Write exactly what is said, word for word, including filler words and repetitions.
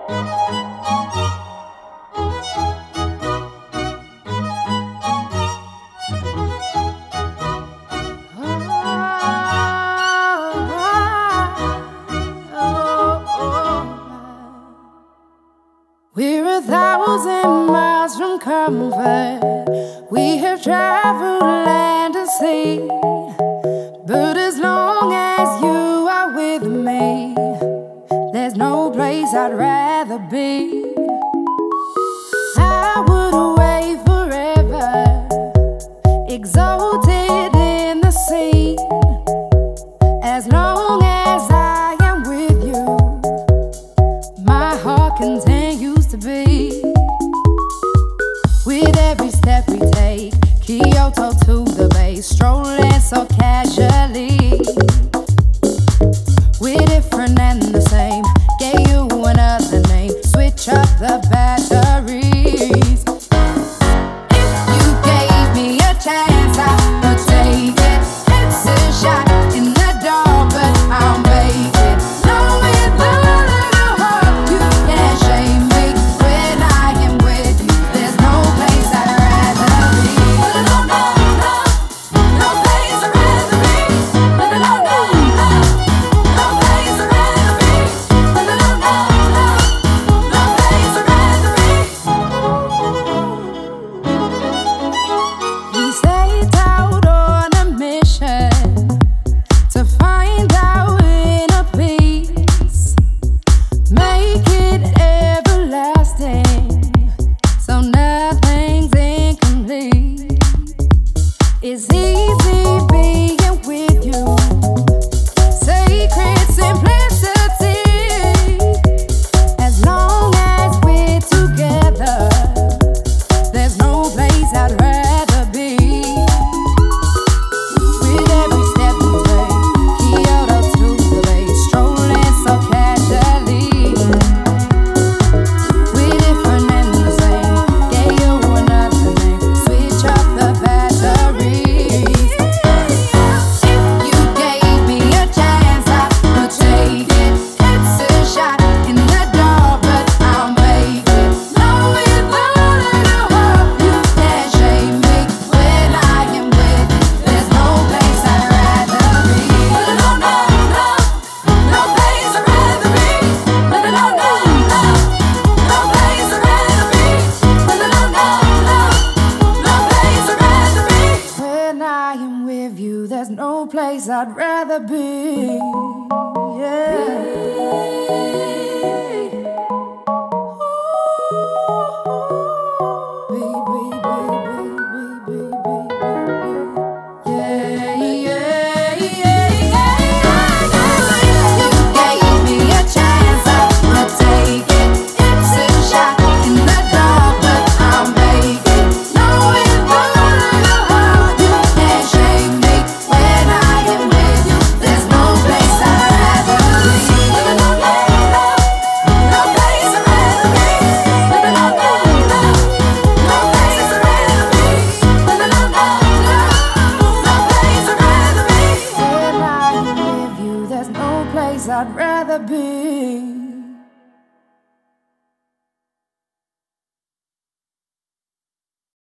We're a thousand miles from comfort. We have traveled land and sea. But as long as you are with me, there's no place I'd rather be. I would away forever, exalted in the sea. As long as I am with you, my heart continues to beat. With every step we take, Kyoto to the bay, strolling so casually. We're different and the same, gave you another name, switch up the batteries. If you gave me a chance, I would take it. It's a shot in the dark, but I'll make it. Knowing the little heart, you can't shame me. When I am with you, there's no place I'd rather be. No, no, no, no place I'd rather be. No, no, no, no, no place I'd rather be. No, no, no, no, no place I'd rather be. We set out on a mission to find our inner peace, make it everlasting, so nothing's incomplete. It's easy being with you, sacred simplicity. As long as we're together, there's no place I'd rather be. With every step we take, Kyoto to the bay, strolling so casually. We're different and the same, gave you another name, switch up the batteries. If you gave me a chance, I would take it. It's a shot in the dark, but I'll make it. Knowing the little heart, you can't shame me. When I am with you, there's no place I'd rather be. No, no, no, no place I'd rather be. No, no, no, no, no place I'd rather be. No, no, no, no, no place I'd rather be. When I am with you, there's no place I'd rather be. I'd rather be.